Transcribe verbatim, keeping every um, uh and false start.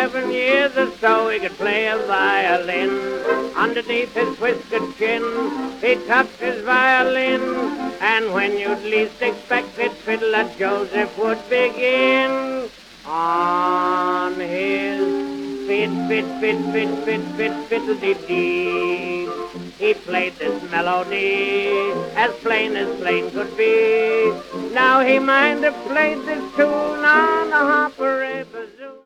seven years or so he could play a violin. Underneath his whiskered chin, he tucked his violin, and when you'd least expect it, Fiddler Joseph would begin on his fit, fit, fit, fit, fit, fit, fiddle-dee-dee. He played this melody as plain as plain could be. Now he might have played this tune on the Harper Ray Bazaar.